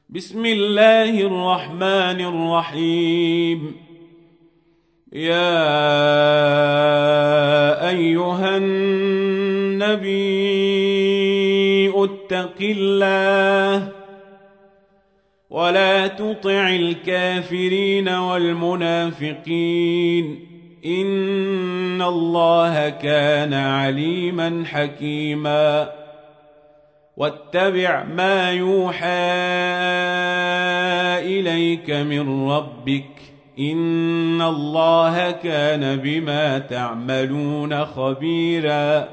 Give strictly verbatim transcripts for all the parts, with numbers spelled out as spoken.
بسم الله الرحمن الرحيم. يا أيها النبي اتق الله ولا تطع الكافرين والمنافقين إن الله كان عليما حكيما. واتبع ما يوحى إليك من ربك إن الله كان بما تعملون خبيرا.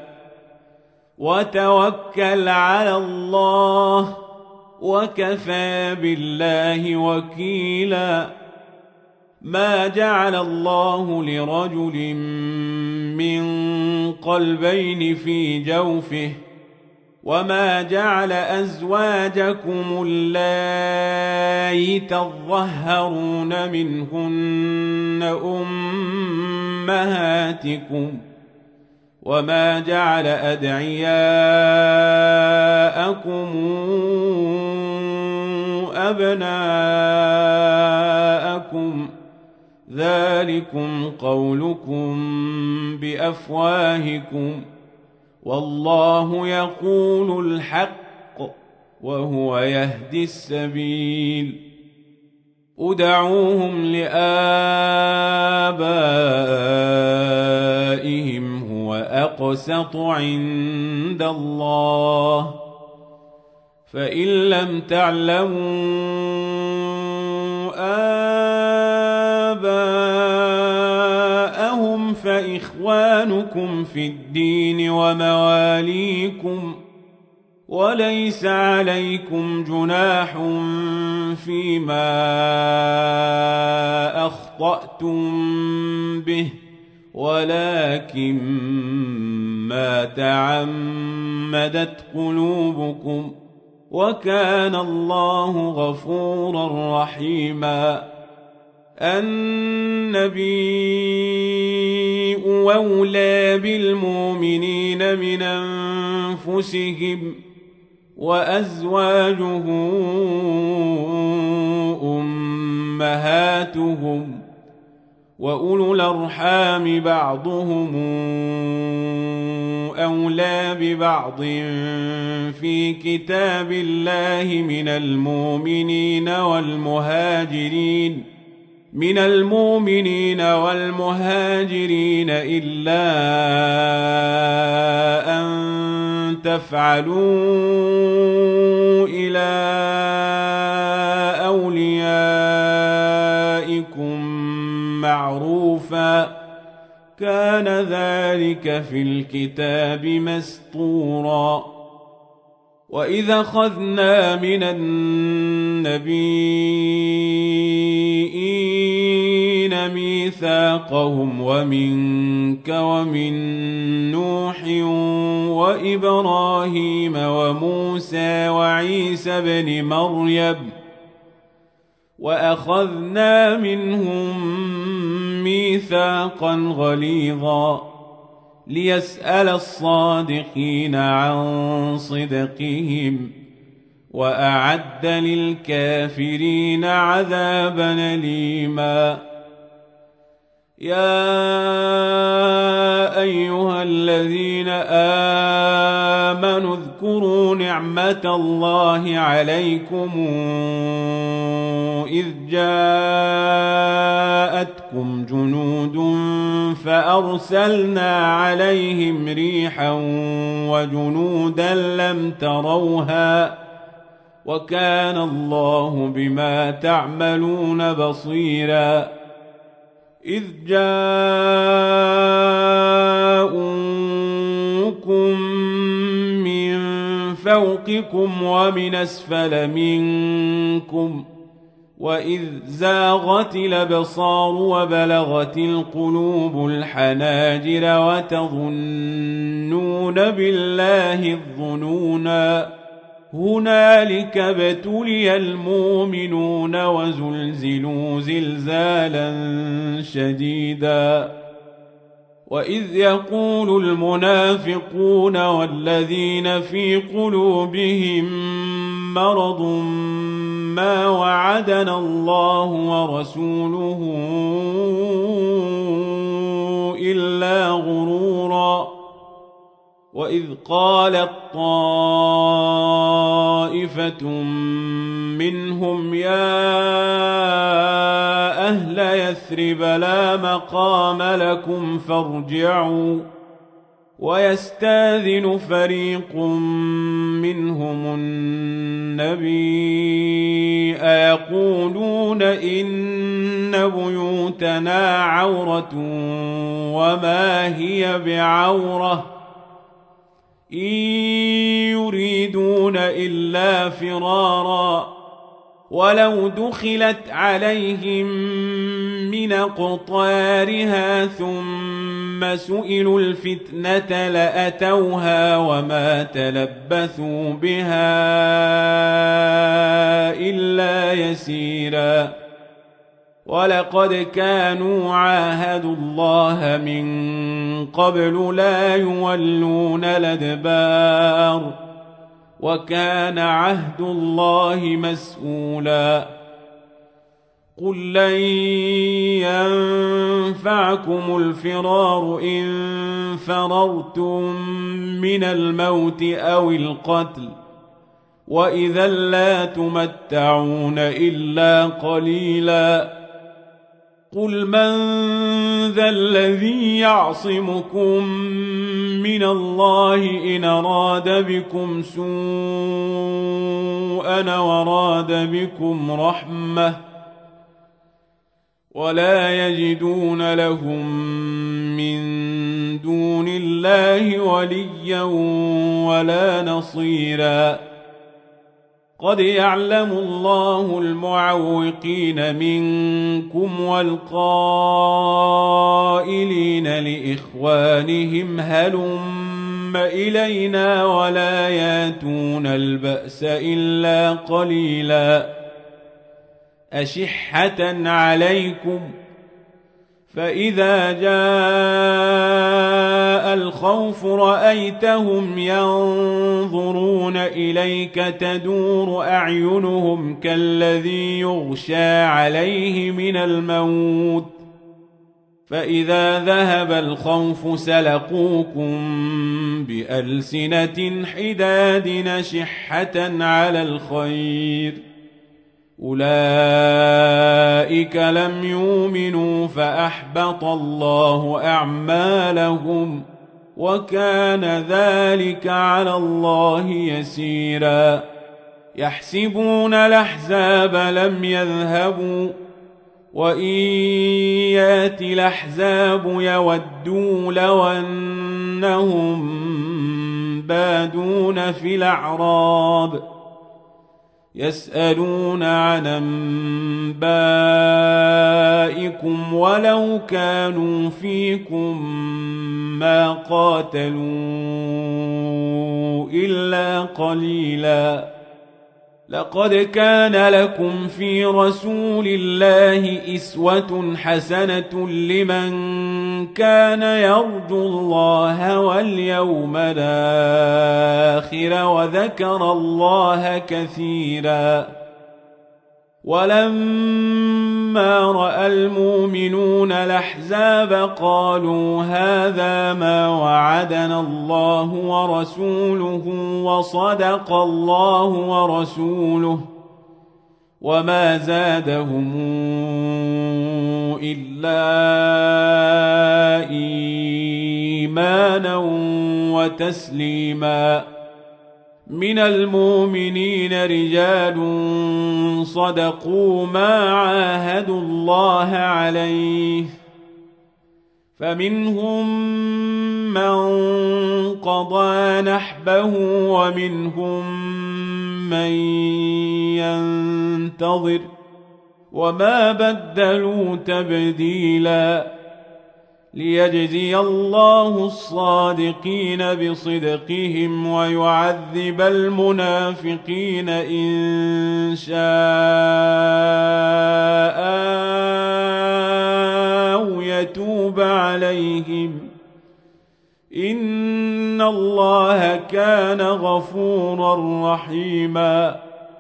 وتوكل على الله وكفى بالله وكيلا. ما جعل الله لرجل من قلبين في جوفه وما جعل أزواجكم اللائي تظهرون منهن أمهاتكم وما جعل أدعياءكم أبناءكم ذلكم قولكم بأفواهكم والله يقول الحق وهو يهدي السبيل. ادعوهم لآبائهم هو أقسط عند الله فإن لم تعلموا آباءهم فإخوانكم في الدين ومواليكم وليس عليكم جناح فيما أخطأتم به ولكن ما تعمدت قلوبكم وكان الله غفورا رحيما. النبي أولى بالمؤمنين من أنفسهم وأزواجه أمهاتهم وأولو الأرحام بعضهم أولى ببعض في كتاب الله من المؤمنين والمهاجرين من المؤمنين والمهاجرين إلا أن تفعلوا إلى أوليائكم معروفا كان ذلك في الكتاب مسطورا. وإذا أخذنا من النبيين ميثاقهم ومنك ومن نوح وإبراهيم وموسى وعيسى بن مريم وأخذنا منهم ميثاقا غليظا ليسأل الصادقين عن صدقهم وأعد للكافرين عذابا أليما. يا أيها الذين آمنوا اذكروا نعمة الله عليكم إذ جاءتكم جنود فأرسلنا عليهم ريحا وجنودا لم تروها وكان الله بما تعملون بصيرا. إذ جاءوكم من فوقكم ومن أسفل منكم وإذ زاغت الأبصار وبلغت القلوب الحناجر وتظنون بالله الظنونا هنالك ابتلي المؤمنون وزلزلوا زلزالا شديدا. وإذ يقول المنافقون والذين في قلوبهم مرض ما وعدنا الله ورسوله إلا غرورا وإذ قالت طائفة منهم يا أهل يثرب لا مقام لكم فارجعوا ويستاذن فريق منهم النبي أيقولون إن بيوتنا عورة وما هي بعورة إن يريدون إلا فرارا ولو دخلت عليهم من أقطارها ثم سئلوا الفتنة لأتوها وما تلبثوا بها إلا يسيرا ولقد كانوا عاهدوا الله من قبل لا يولون الأدبار وكان عهد الله مسؤولا قل لن ينفعكم الفرار إن فررتم من الموت أو القتل وإذا لا تمتعون إلا قليلا قل من ذا الذي يعصمكم من الله إن أراد بكم سوءا وراد بكم رحمة ولا يجدون لهم من دون الله وليا ولا نصيرا قد يعلم الله المعوقين منكم والقائلين لإخوانهم هلم إلينا ولا ياتون البأس إلا قليلا أشحة عليكم فإذا جاء الخوف رأيتهم ينظرون إليك تدور أعينهم كالذي يغشى عليه من الموت فإذا ذهب الخوف سلقوكم بألسنة حداد نشحة على الخير أولئك لم يؤمنوا فأحبط الله أعمالهم وكان ذلك على الله يسيرا يحسبون الأحزاب لم يذهبوا وإن يأتي الأحزاب يودوا لو أنهم بادون في الأعراب يسألون عن أنبائكم ولو كانوا فيكم ما قاتلوا إلا قليلا لقد كان لكم في رسول الله إسوة حسنة لمن كان يرجو الله واليوم الآخر وذكر الله كثيرا ولما رأى المؤمنون الأحزاب قالوا هذا ما وعدنا الله ورسوله وصدق الله ورسوله وما زادهم إلا إيمانا وتسليما من المؤمنين رجال صدقوا ما عاهدوا الله عليه فمنهم من قضى نحبه ومنهم من ينتظر وما بدلوا تبديلا ليجزي الله الصادقين بصدقهم ويعذب المنافقين إن شاء أو يتوب عليهم إن الله كان غفورا رحيما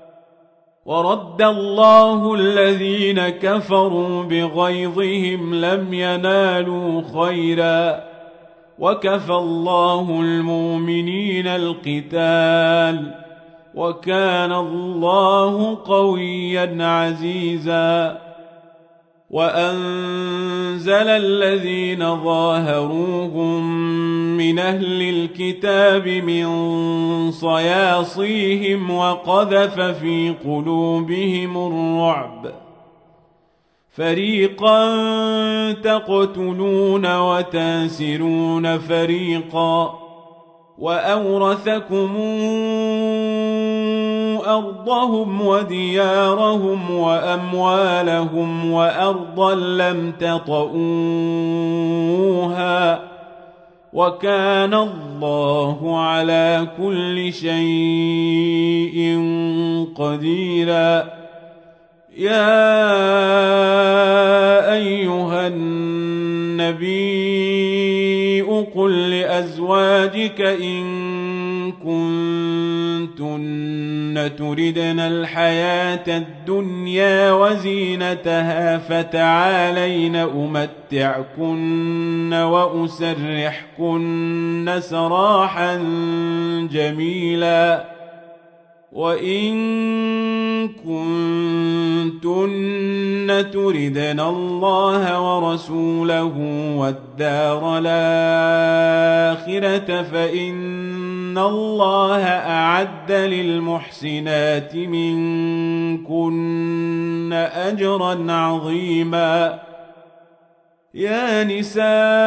ورد الله الذين كفروا بغيظهم لم ينالوا خيرا وكفى الله المؤمنين القتال وكان الله قويا عزيزا وأنزل الذين ظاهروهم من أهل الكتاب من صياصيهم وقذف في قلوبهم الرعب فريقا تقتلون وتاسرون فريقا وأورثكم أرضهم وديارهم وأموالهم وأرضا لم تطئوها وكان الله على كل شيء قديرا يا أيها النبي قل لأزواجك إن كنتن تردن الحياة الدنيا وزينتها فتعالين أمتعكن وأسرحكن سراحا جميلا وإن كنتن تردن الله ورسوله والدار الآخرة فإن الله أعد للمحسنات منكن أجرا عظيما يا نساء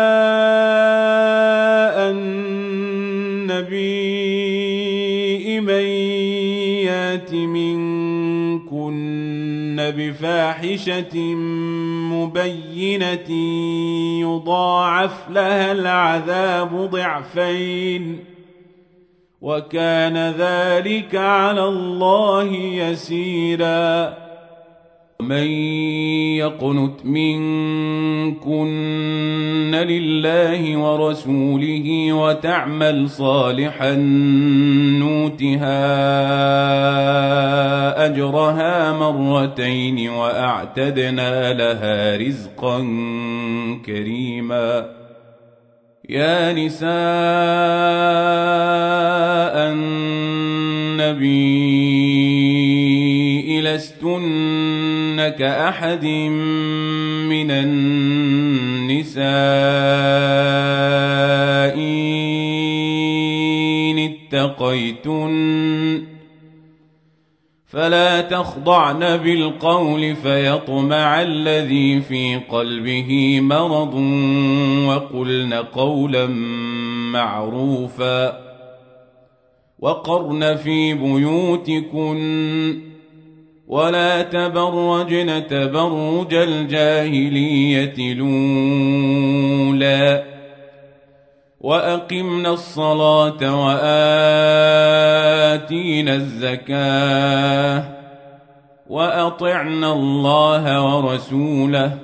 النبي من يات منكن بفاحشة مبينة يضاعف لها العذاب ضعفين وكان ذلك على الله يسيرا ومن يقنت منكن لله ورسوله وتعمل صالحا نوتها أجرها مرتين وأعتدنا لها رزقا كريما يا نساء النبي لستن كأحد من النساء إن اتقيتن فلا تخضعن بالقول فيطمع الذي في قلبه مرض وقلن قولا معروفا وقرن في بيوتكن ولا تبرجن تبرج الجاهلية الأولى وأقمنا الصلاة وآتينا الزكاة وأطعنا الله ورسوله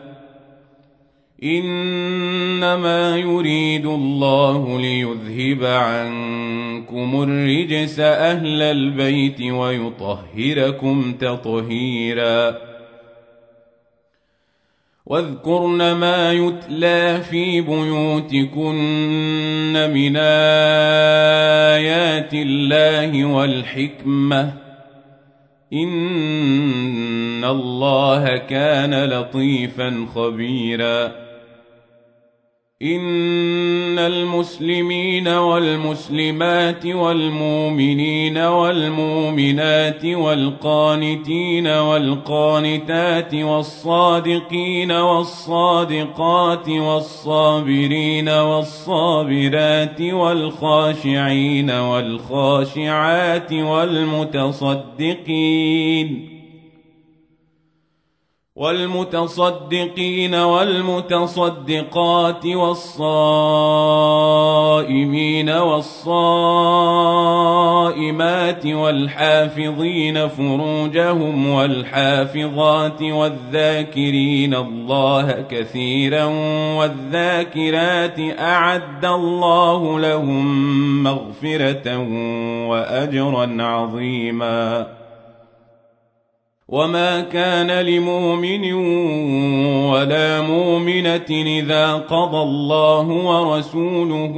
إنما يريد الله ليذهب عنكم الرجس أهل البيت ويطهركم تطهيرا واذكرن ما يتلى في بيوتكن من آيات الله والحكمة إن الله كان لطيفا خبيرا إن المسلمين والمسلمات والمؤمنين والمؤمنات والقانتين والقانتات والصادقين والصادقات والصابرين والصابرات والخاشعين والخاشعات والمتصدقين والمتصدقين والمتصدقات والصائمين والصائمات والحافظين فروجهم والحافظات والذاكرين الله كثيرا والذاكرات أعد الله لهم مغفرة وأجرا عظيما وما كان لمؤمن ولا مؤمنة إذا قضى الله ورسوله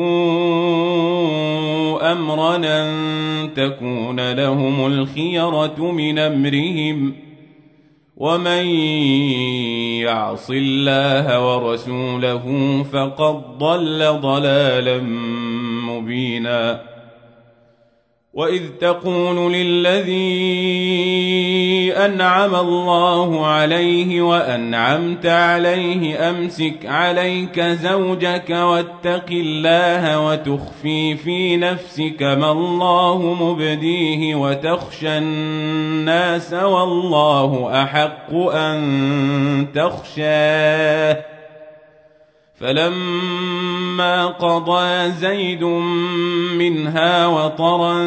أمرا أن تكون لهم الخيرة من أمرهم ومن يعص الله ورسوله فقد ضل ضلالا مبينا. وإذ تقول للذي أنعم الله عليه وأنعمت عليه أمسك عليك زوجك واتق الله وتخفي في نفسك ما الله مبديه وتخشى الناس والله أحق أن تخشاه فلما قضى زيد منها وطرا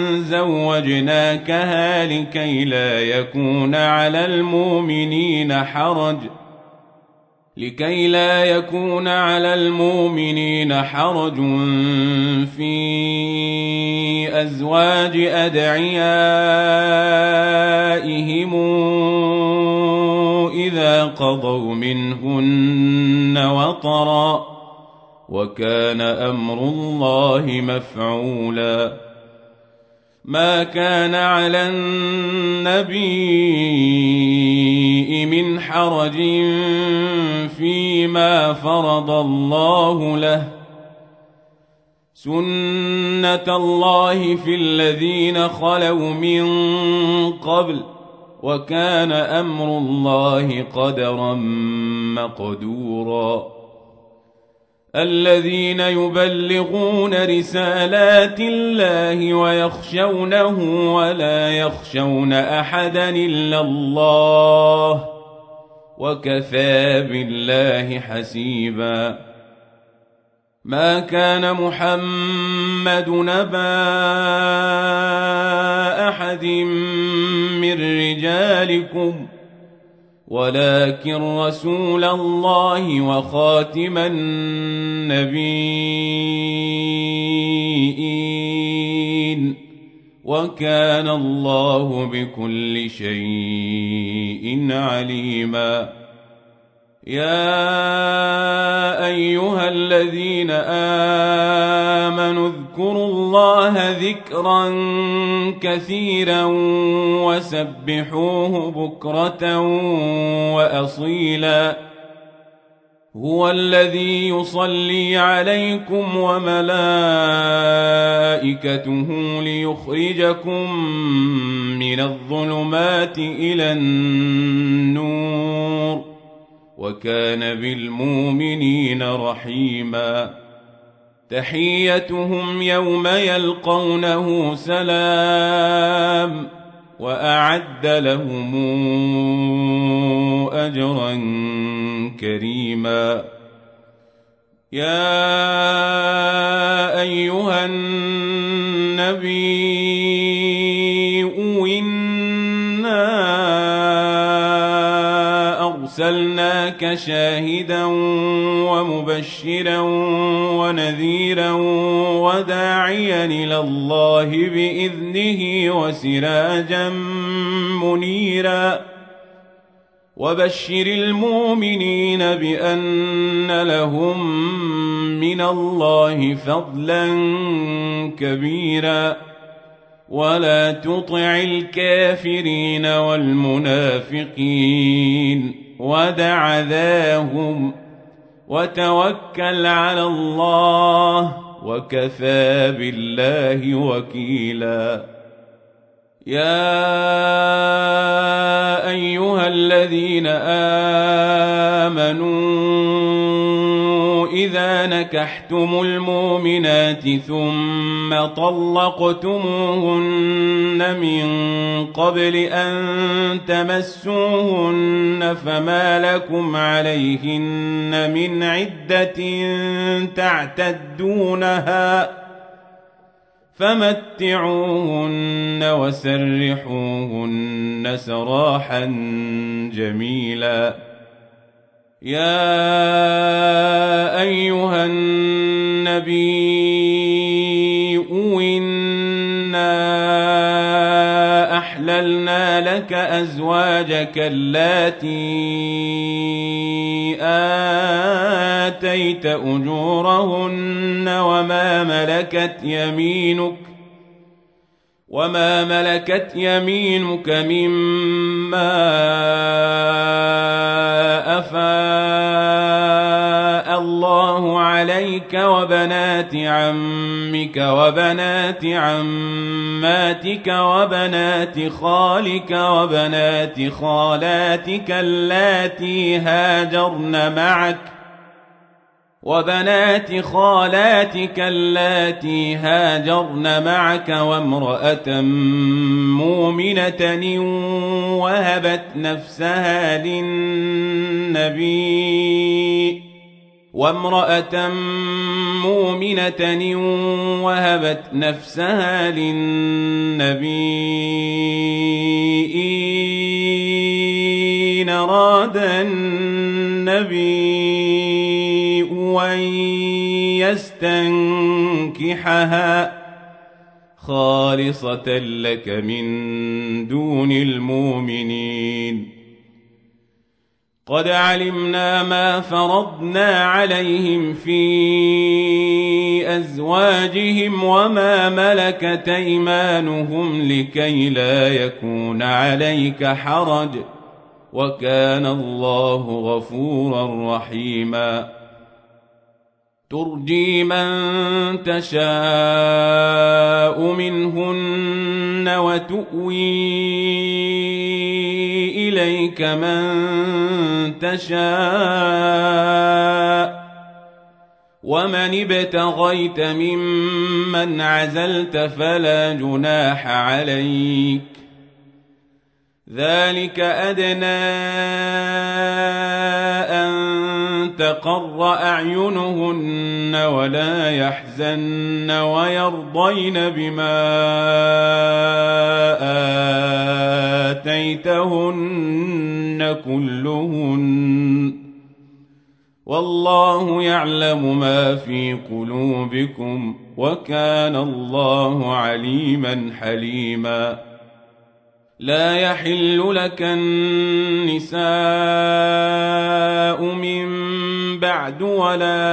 زوجناكها لكي لا يكون على المؤمنين حرج لكي لا يكون على المؤمنين حرج في أزواج أدعيائهم إذا قضوا منهن وطرا وكان أمر الله مفعولا. ما كان على النبي من حرج فيما فرض الله له سنة الله في الذين خلوا من قبل وكان أمر الله قدرا مقدورا. الذين يبلغون رسالات الله ويخشونه ولا يخشون أحدا إلا الله وكفى بالله حسيبا. ما كان محمد نبا أحد من رجالكم ولكن رسول الله وخاتم النبيين وكان الله بكل شيء عليما. يا أيها الذين آمنوا اذكروا الله ذكرا كثيرا وسبحوه بكرة وأصيلا. هو الذي يصلي عليكم وملائكته ليخرجكم من الظلمات إلى النور وكان بالمؤمنين رحيما. تحيتهم يوم يلقونه سلام وأعد لهم أجرا كريما. يا أيها النبي إنا أرسلناك شاهدا ومبشرا ونذيرا وداعيا إلى الله بإذنه وسراجا منيرا. وبشر المؤمنين بأن لهم من الله فضلا كبيرا. ولا تطع الكافرين والمنافقين ودع ذاهم وتوكل على الله وكفى بالله وكيلا. يا أيها الذين آمنوا إذا نكحتم المؤمنات ثم طلقتموهن من قبل أن تمسوهن فما لكم عليهن من عدة تعتدونها فمتعوهن وسرحوهن سراحا جميلا. يا أيها النبي إنا أحللنا لك أزواجك اللاتي آتيت أجورهن وما ملكت يمينك وما ملكت يمينك مما أفاء الله عليك وبنات عمك وبنات عماتك وبنات خالك وبنات خالاتك اللاتي هاجرن معك وبنات خالاتك اللاتي هاجرن معك وامرأة مؤمنة وهبت نفسها للنبي وامرأة مؤمنة وهبت نفسها للنبي إن أراد النبي أن يستنكحها خالصة لك من دون المؤمنين قد علمنا ما فرضنا عليهم في أزواجهم وما ملكت أيمانهم لكي لا يكون عليك حرج وكان الله غفورا رحيما ترجي من تشاء منهن وتؤوي إليك من تشاء ومن ابتغيت ممن عزلت فلا جناح عليك ذلك أدنى أن تقر أعينهن ولا يحزن ويرضين بما آتيتهن كلهن والله يعلم ما في قلوبكم وكان الله عليما حليما لا يحل لك النساء من بعد ولا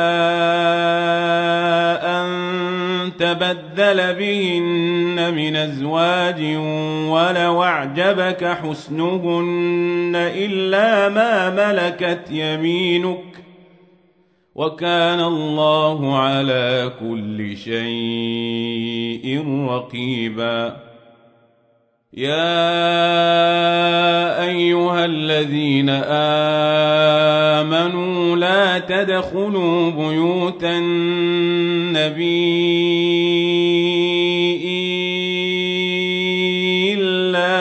أن تبدل بهن من أزواج ولو أعجبك حسنهن إلا ما ملكت يمينك وكان الله على كل شيء رقيبا يا أيها الذين آمنوا لا تدخلوا بيوت النبي إلا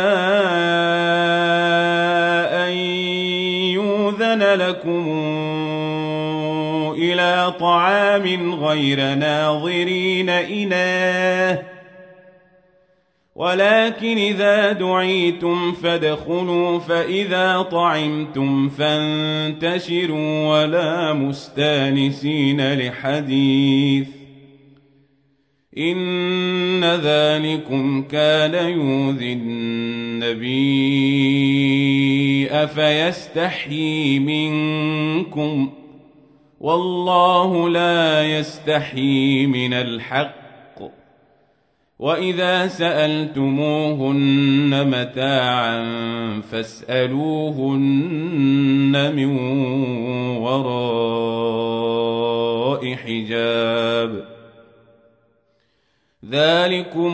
أن يؤذن لكم إلى طعام غير ناظرين إناه ولكن إذا دعيتم فادخلوا فإذا طعمتم فانتشروا ولا مستانسين لحديث إن ذلكم كان يؤذي النبي أفيستحيي منكم والله لا يستحيي من الحق وإذا سألتموهن متاعا فاسألوهن من وراء حجاب ذلكم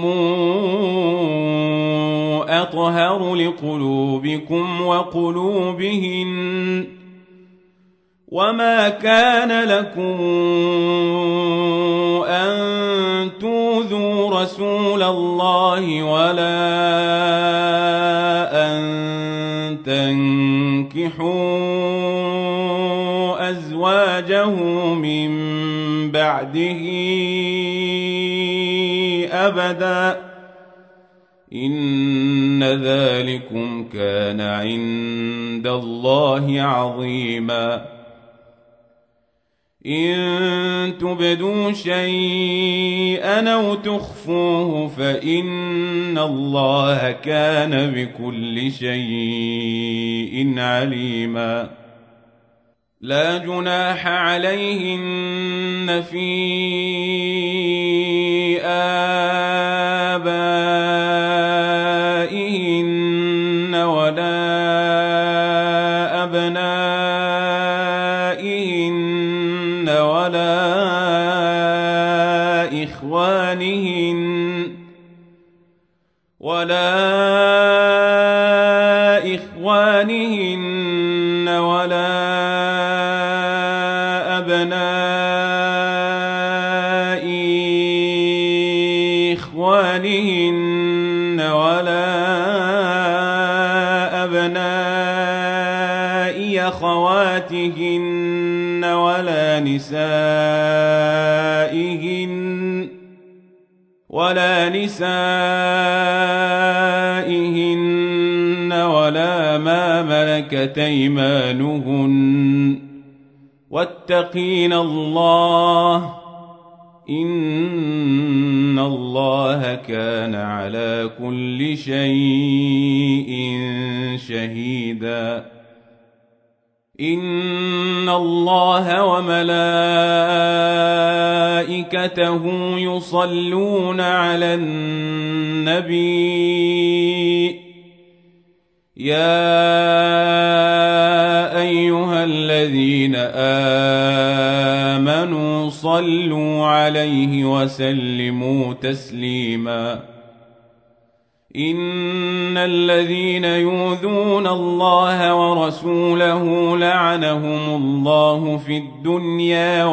أطهر لقلوبكم وقلوبهن وما كان لكم أن تؤذوا رسول الله ولا أن تنكحوا أزواجه من بعده أبدا إن ذلكم كان عند الله عظيما إن تبدوا شيئا أو تخفوه فإن الله كان بكل شيء عليما لا جناح عليهن في آبائهن ولا أبنائهن ولا إخوانهن ولا إخوانهن ولا أبناء إخوانهن ولا أبناء أخواتهن ولا نسائهن ولا نسائهن ولا ما ملكت أيمانهن واتقين الله إن الله كان على كل شيء شهيدا إن الله وملائكته يصلون على النبي يا أيها الذين آمنوا صلوا عليه وسلموا تسليما إن الذين يؤذون الله ورسوله لعنهم الله في الدنيا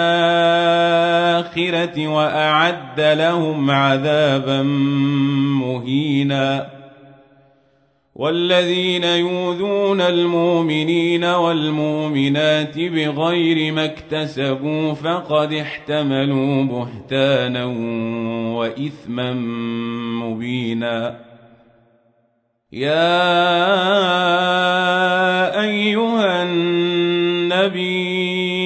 والآخرة وأعد لهم عذابا مهينا والذين يؤذون المؤمنين والمؤمنات بغير ما اكتسبوا فقد احتملوا بهتانا وإثما مبينا يا أيها النبي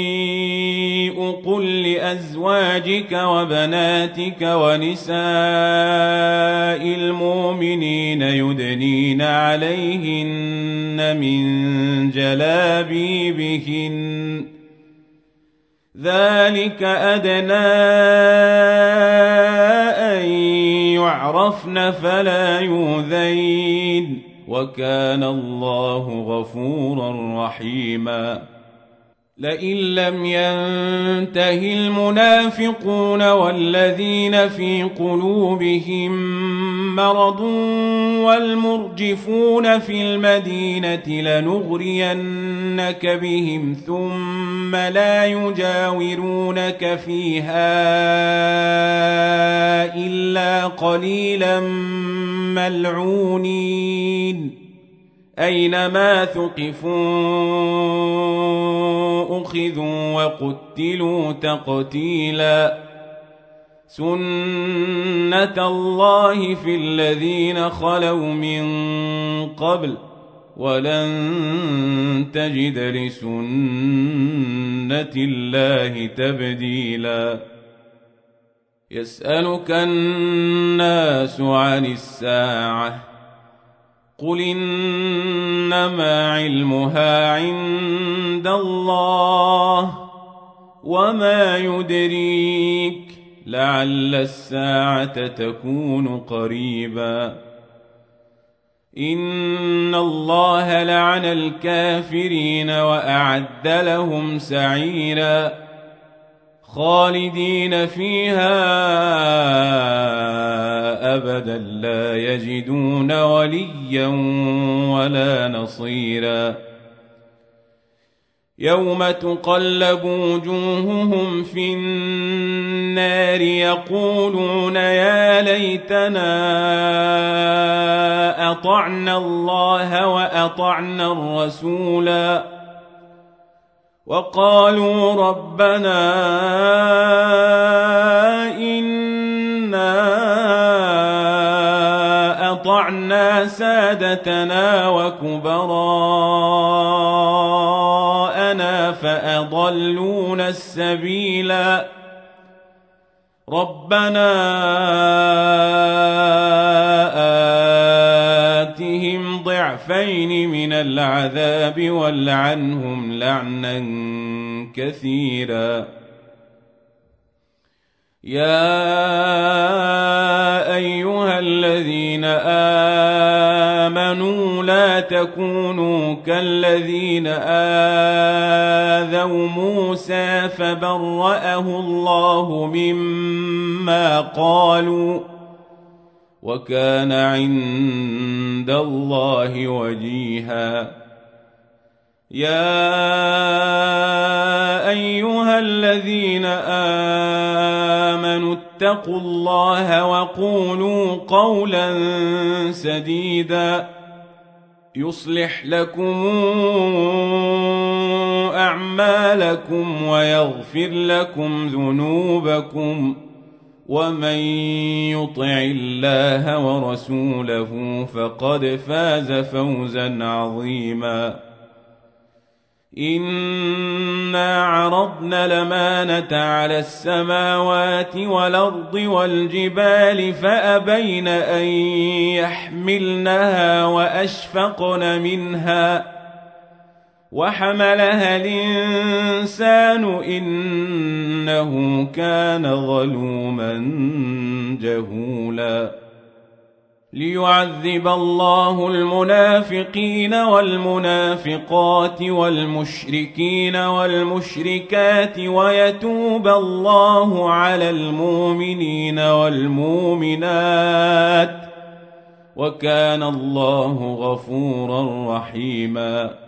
قل لأزواجك وبناتك ونساء المؤمنين يدنين عليهن من جلابيبهن ذلك أدنى أن يعرفن فلا يؤذين وكان الله غفورا رحيما لئن لم ينته المنافقون والذين في قلوبهم مرض والمرجفون في المدينة لنغرينك بهم ثم لا يجاورونك فيها إلا قليلا ملعونين أينما ثقفوا أخذوا وقتلوا تقتيلا سنة الله في الذين خلوا من قبل ولن تجد لسنة الله تبديلا يسألك الناس عن الساعة قل إنما علمها عند الله وما يدريك لعل الساعة تكون قريبا إن الله لعن الكافرين وأعد لهم سعيرا خالدين فيها أبدا لا يجدون وليا ولا نصيرا يوم تقلب وجوههم في النار يقولون يا ليتنا أطعنا الله وأطعنا الرسولا وقالوا ربنا إنا أطعنا سادتنا وكبراءنا فأضلونا السبيلا ربنا آتهم ضعفين من العذاب والعنهم لعنا كثيرا يا أيها الذين آمنوا لا تكونوا كالذين آذوا موسى فبرأه الله مما قالوا وكان عند الله وجيها يا أيها الذين آمنوا اتقوا الله وقولوا قولا سديدا يصلح لكم أعمالكم ويغفر لكم ذنوبكم ومن يطع الله ورسوله فقد فاز فوزا عظيما إنا عرضنا الأمانة على السماوات والأرض والجبال فأبين أن يحملنها وأشفقن منها وحملها الإنسان إنه كان ظلوما جهولا ليعذب الله المنافقين والمنافقات والمشركين والمشركات ويتوب الله على المؤمنين والمؤمنات وكان الله غفورا رحيما